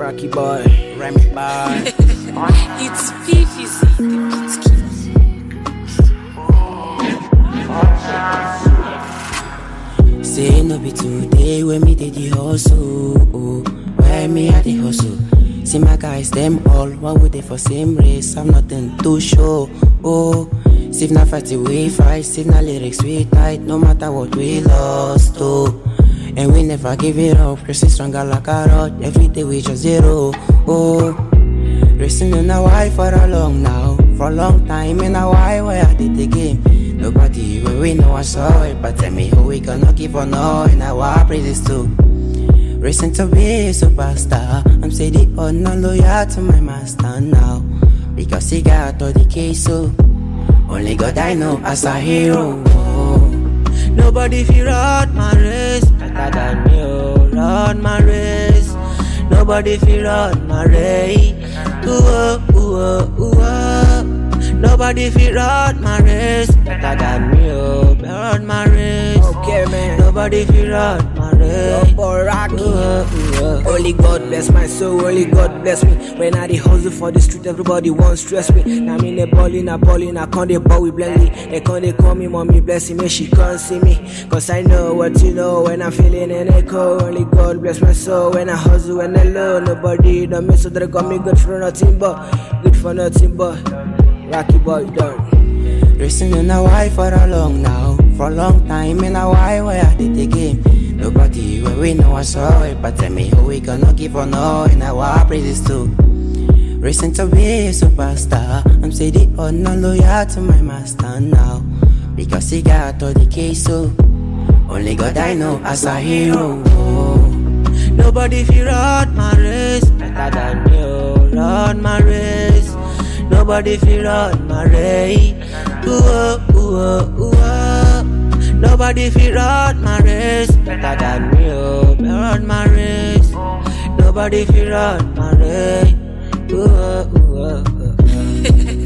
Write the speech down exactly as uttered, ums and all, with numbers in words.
Rocky boy, Remy boy. It's Fifi, the beat Say no be today when me did the hustle. Oh, where me at the hustle. See my guys, them all, one with they for same race. I'm nothing to show. Oh, save na fight we fight, save na lyrics we tight. No matter what we lost, oh. And we never give it up, pressing stronger like a rod. Every day we just zero, oh. Racing in a while for a long now. For a long time in a while where I did the game. Nobody where we know I saw it, but tell me who we gonna give or no. And our praises too. Racing to be a superstar. I'm steady on no loyal to my master now. Because he got all the case, so only God I know as a hero. Oh. Nobody feel run my race better than me, oh. Run my race. Nobody feel run my race. Ooh, oh, ooh, oh, ooh, oh. Nobody feel run my race better than me, oh. Run my race. Okay, man. Nobody feel run my race. Yo, boy, Rocky. Ooh, oh, ooh, oh. Only God bless my soul, only God bless me. When I dey hustle for the street, everybody want stress me. Now me they ballin', I ballin', I can't they ball with blindly. They can't they call me mommy blessing me, she can't see me. Cause I know what you know when I'm feeling an echo. Only God bless my soul when I hustle and I love. Nobody don't miss so they got me good for nothing but, good for nothing but. Rocky boy done. Racing in a while for a long now. For a long time in a while where I did the game. Nobody where we know I saw it, but tell me who we gonna give or no. And our praises too. Racing to be a superstar. I'm steady on no loyal to my master now. Because he got all the case, so only God I know as a hero. Oh. Nobody feel run my race better than me, oh. Run my race. Nobody feel run my race. Ooh, oh, ooh, oh, ooh, oh. Nobody feel run my race better than me, oh. Run my race. Nobody feel run my race. Ooh, oh, ooh, oh, oh.